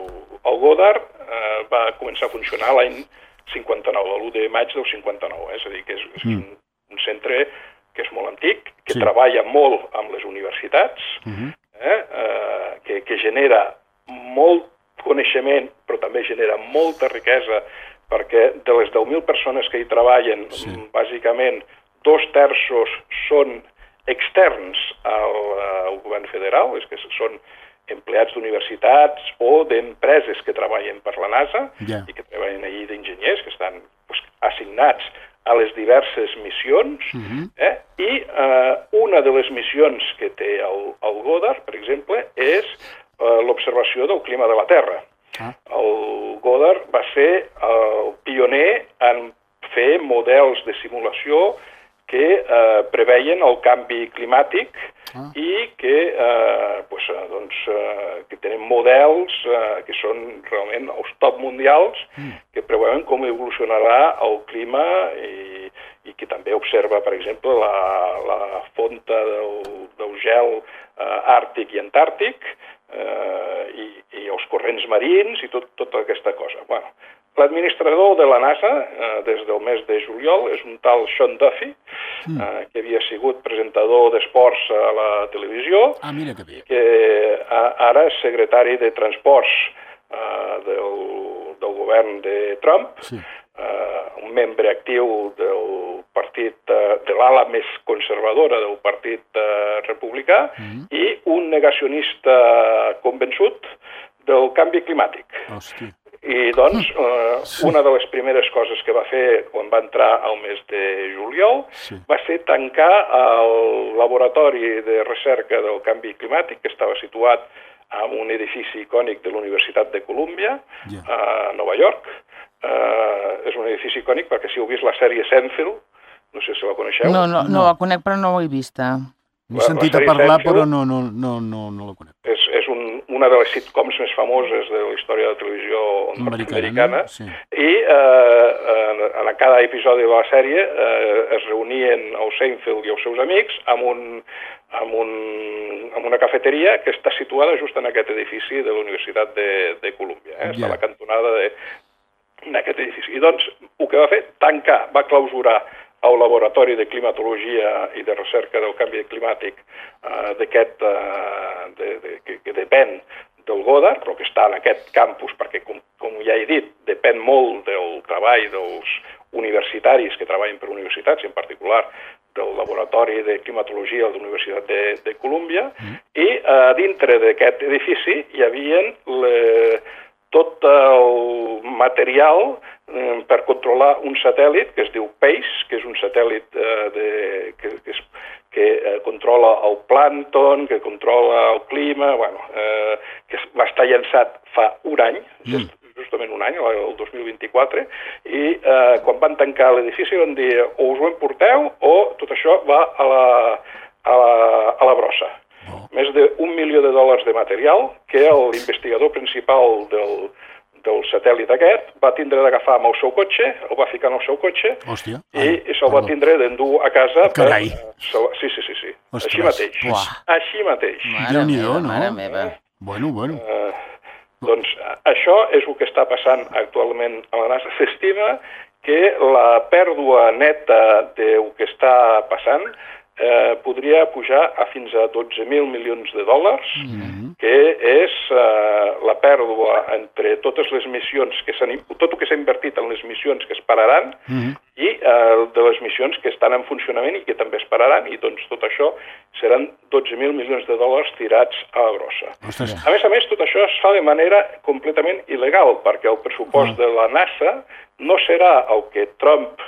el Goddard eh, va començar a funcionar l'any cinquanta-nou, l'u de maig del cinquanta-nou, eh? És a dir, que és, és mm. un, un centre que és molt antic, que sí. treballa molt amb les universitats, uh-huh. eh? Eh, que, que genera molt coneixement, però també genera molta riquesa, perquè de les deu mil persones que hi treballen, sí. bàsicament dos terços són externs al, al govern federal, és que són empleats d'universitats o d'empreses que treballen per la NASA yeah. i que treballen allí d'enginyers, que estan pues, assignats a les diverses missions, uh-huh. eh? i eh, una de les missions que té el, el Goddard, per exemple, és eh, l'observació del clima de la Terra. Ah. El Goddard va ser el pioner en fer models de simulació que eh, preveien el canvi climàtic ah. i que, eh, pues, doncs, eh, que tenen models eh, que són realment els top mundials mm. que preveuen com evolucionarà el clima i, i que també observa, per exemple, la, la fonta del, del gel eh, àrtic i antàrtic eh, i, i els corrents marins i tot, tota aquesta cosa. Bueno, l'administrador de la NASA, eh, des del mes de juliol, és un tal Sean Duffy, mm. eh, que havia sigut presentador d'esports a la televisió, ah, mira que bé. que a, ara és secretari de Transports eh, del, del govern de Trump, sí. eh, un membre actiu del partit, eh, de l'ala més conservadora del partit eh, republicà, mm. i un negacionista convençut del canvi climàtic. Hòstia. I doncs, eh, sí. una de les primeres coses que va fer quan va entrar al mes de juliol sí. va ser tancar el laboratori de recerca del canvi climàtic que estava situat en un edifici icònic de la Universitat de Colúmbia, yeah. a Nova York. Eh, és un edifici icònic perquè si heu vist la sèrie Seinfeld, no sé si la coneixeu. No, no, no la conec però no ho he vista. N'he sentit a parlar, però no, no, no, no, no la conec. És, és un, una de les sitcoms més famoses de la història de la televisió nord-americana. No? Sí. I eh, en, en cada episodi de la sèrie eh, es reunien el Seinfeld i els seus amics amb, un, amb, un, amb una cafeteria que està situada just en aquest edifici de la Universitat de, de Colúmbia. Eh? Està yeah. a la cantonada d'aquest edifici. I doncs, el que va fer, tancar, va clausurar el laboratori de climatologia i de recerca del canvi climàtic eh, d'aquest, eh, de, de, que, que depèn del Goddard, però que està en aquest campus, perquè, com, com ja he dit, depèn molt del treball dels universitaris que treballen per universitats, en particular del laboratori de climatologia de la Universitat de, de Colúmbia, mm. i eh, dintre d'aquest edifici hi havia le, tot el material eh, per controlar un satèl·lit que es diu PACE, que és un satèl·lit eh, de, que, que, és, que eh, controla el plàncton, que controla el clima, bueno, eh, que va estar llançat fa un any, mm. just, justament un any, el dos mil vint-i-quatre, i eh, quan van tancar l'edifici van dir o us ho emporteu o tot això va a la, a la, a la brossa. oh. més d'un milió de dòlars de material que l'investigador principal del, del satèl·lit aquest va tindre d'agafar amb el seu cotxe, el va ficar en el seu cotxe Hòstia. i, i se'l va tindre d'endur a casa. Carai. Per, sí, sí, sí, sí. Ostres. Així mateix. Uah. Així mateix. Mare meva, no? mare meva. Bueno, bueno. Uh, doncs això és el que està passant actualment a la NASA. S'estima que la pèrdua neta del que està passant eh, podria pujar a fins a dotze mil milions de dòlars, mm-hmm. que és eh, la pèrdua entre totes les missions, que tot el que s'ha invertit en les missions que es pararan, mm-hmm. i eh, de les missions que estan en funcionament i que també es pararan, i doncs tot això seran dotze mil milions de dòlars tirats a la brossa. Ostres. A més a més, tot això es fa de manera completament il·legal, perquè el pressupost mm. de la NASA no serà el que Trump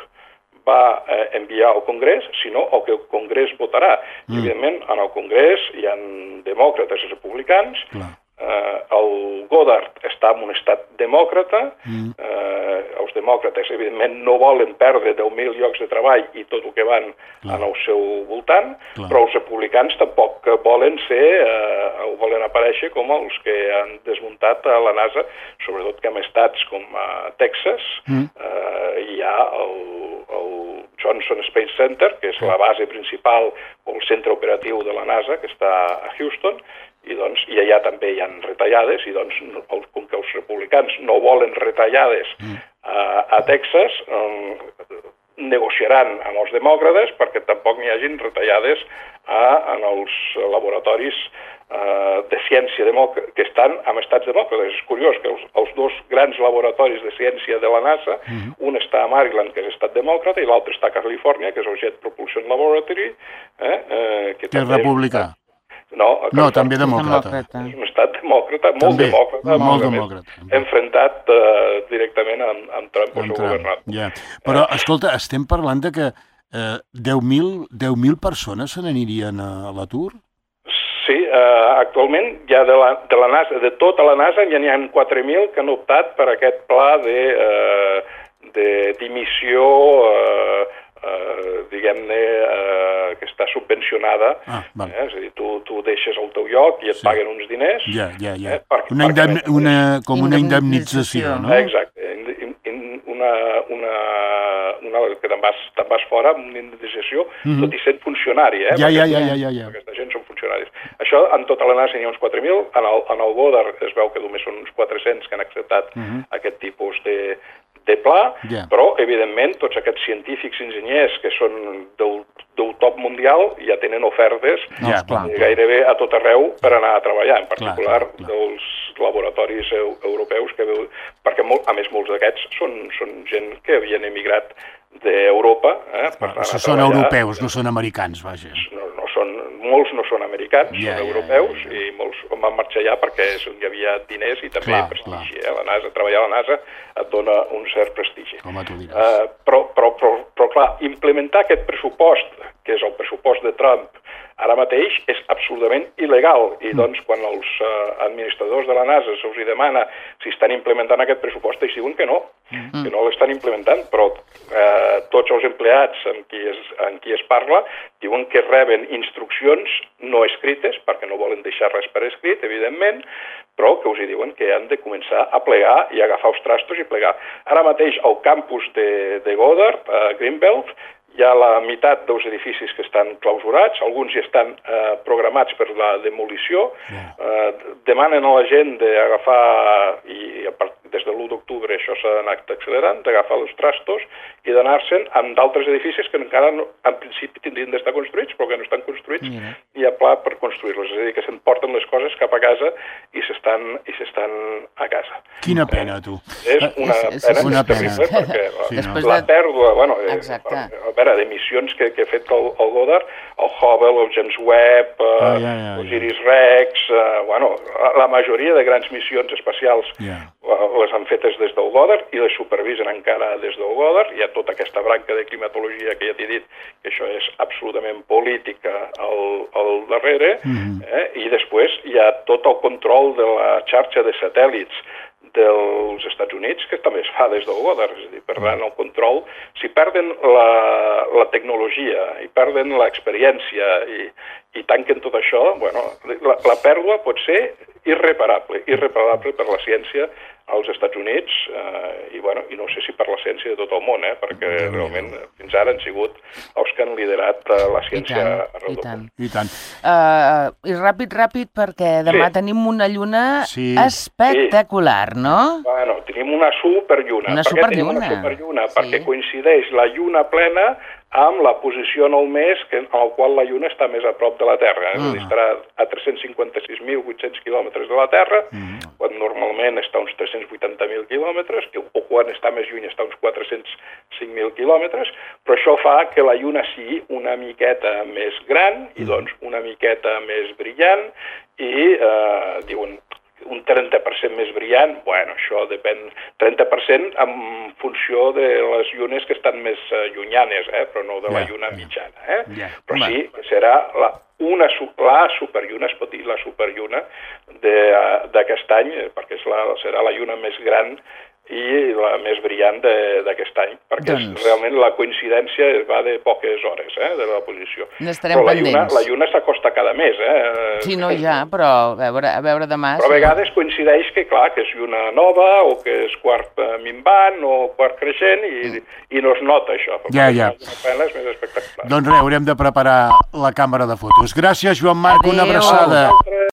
va eh, enviar al Congrés, sinó el que el Congrés votarà. Mm. I, evidentment, en el Congrés hi ha demòcrates i republicans. Clar. Eh, el Goddard està en un estat demòcrata. Mm. Eh, els demòcrates, evidentment, no volen perdre deu mil llocs de treball i tot el que van Clar. En el seu voltant, Clar. Però els republicans tampoc volen ser, eh, o volen aparèixer com els que han desmuntat a la NASA, sobretot que en estats com a Texas mm. eh, hi ha el, el Johnson Space Center, que és la base principal o el centre operatiu de la NASA, que està a Houston, i, doncs, i allà també hi ha retallades, i doncs, com que els republicans no volen retallades a, a Texas, eh, negociaran amb els demòcrates perquè tampoc n'hi hagin retallades a, en els laboratoris eh, de ciència que estan en estats demòcrates. És curiós que els, els dos grans laboratoris de ciència de la NASA, uh-huh. un està a Maryland, que és estat demòcrata, i l'altre està a Califòrnia, que és el Jet Propulsion Laboratory, eh, eh, que, que és republicà. No, no també demòcrata. És un estat demòcrata, molt també, demòcrata, molt demòcrata. Enfrontat uh, directament amb, amb Trump, el seu governant. Yeah. Però, eh. escolta, estem parlant de que eh, deu mil persones se n'anirien a l'atur? Sí, eh, actualment ja de la, de la NASA, de tota la NASA ja n'hi ha quatre mil que han optat per aquest pla de, eh, de dimissió eh, Uh, diguem-ne, uh, que està subvencionada. Ah, vale. eh? És a dir, tu, tu deixes el teu lloc i et sí. paguen uns diners. Ja, ja, ja. Eh? Per, una indemn una, com una indemnització, no? Exacte. In, in, una, una, una que te'n vas, te'n vas fora amb una indemnització, mm-hmm. tot i sent funcionari. Eh? Ja, ja, ja, ja, ja, ja. Aquesta gent són funcionaris. Això en tota la NASA n'hi ha uns quatre mil, en el, en el Goddard es veu que només són uns quatre-cents que han acceptat mm-hmm. aquest tipus de de pla, yeah. però, evidentment, tots aquests científics enginyers que són del, del top mundial ja tenen ofertes yeah, clar, gairebé a tot arreu per anar a treballar, en particular clar, clar, clar. dels laboratoris eu, europeus, que veu, perquè, molt, a més, molts d'aquests són, són gent que havien emigrat d'Europa. Eh, per clar, són europeus, no són americans, vaja. No, no són, molts no són americans, yeah, són europeus, yeah, yeah, yeah. i molts van marxar allà perquè és on hi havia diners i també clar, prestigi. Eh? La NASA, treballar a la NASA et dona un cert prestigi. Com tu diràs. Uh, però, però, però, però, clar, implementar aquest pressupost, que és el pressupost de Trump, ara mateix és absolutament il·legal. I doncs quan els uh, administradors de la NASA se'ls demana si estan implementant aquest pressupost, ells diuen que no, mm. que no l'estan implementant, però eh, tots els empleats amb qui, es, amb qui es parla diuen que reben instruccions no escrites, perquè no volen deixar res per escrit, evidentment, però que us hi diuen que han de començar a plegar i agafar els trastos i plegar. Ara mateix al campus de, de Goddard, a Greenbelt, hi ha la meitat dels edificis que estan clausurats, alguns ja estan eh, programats per la demolició, eh, demanen a la gent d'agafar, i a part, des de l'u d'octubre això s'ha anat accelerant, d'agafar els trastos i d'anar-se'n amb d'altres edificis que encara no, en principi tindrien d'estar construïts, però que no estan construïts mm. i hi ha pla per construir-los, és a dir, que s'emporten les coses cap a casa i s'estan i s'estan a casa. Quina pena, tu. Eh, és una és, és, pena, una pena. terrible, perquè sí, no? la pèrdua, bueno, eh, Exacte. a veure, d'emissions que, que ha fet el, el Goddard, el Hubble, el James Webb, eh, ah, ja, ja, els ja. Iris Rex, eh, bueno, la, la majoria de grans missions espacials yeah. les han fetes des del Goddard i les supervisen encara des del Goddard. Hi ha tota aquesta branca de climatologia que ja t'he dit, que això és absolutament política al, al darrere, mm-hmm. eh? I després hi ha tot el control de la xarxa de satèl·lits dels Estats Units, que també es fa des del Goddard, és a dir, per tant, el control, si perden la, la tecnologia i perden l'experiència i, i tanquen tot això, bueno, la, la pèrdua pot ser irreparable, irreparable per la ciència als Estats Units eh, i, bueno, i no sé si per la ciència de tot el món, eh, perquè realment fins ara han sigut els que han liderat eh, la ciència arreu del món. I tant. Uh, I ràpid, ràpid, perquè demà sí. tenim una lluna sí. espectacular, sí. no? Bueno, tenim una superlluna. Una per superlluna. què tenim una superlluna? Sí. Perquè coincideix la lluna plena amb la posició en el mes que, en el qual la lluna està més a prop de la Terra. És a dir, estarà a tres-cents cinquanta-sis mil vuit-cents quilòmetres de la Terra, mm. quan normalment està a uns tres-cents vuitanta mil quilòmetres, que, o quan està més lluny està a uns quatre-cents cinc mil quilòmetres, però això fa que la lluna sigui una miqueta més gran i doncs una miqueta més brillant i eh, diuen un trenta per cent més brillant, bueno, això depèn, trenta per cent en funció de les llunes que estan més uh, llunyanes, eh, però no de la yeah. lluna mitjana, eh? Yeah. Però sí que serà la, una, la superlluna, es pot dir la superlluna d'aquest any, perquè és la, serà la lluna més gran i la més brillant d'aquest any, perquè doncs... realment la coincidència va de poques hores, eh, de la posició. N'estarem però la pendents. lluna, la lluna s'acosta cada mes, eh? Sí, no, ja, però a veure, a veure demà... Però a vegades coincideix que, clar, que és lluna nova o que és quart minvant o quart creixent i, mm. i no es nota això. Ja, ja. La és més espectacular. Doncs res, haurem de preparar la càmera de fotos. Gràcies, Joan Marc, Adéu. una abraçada.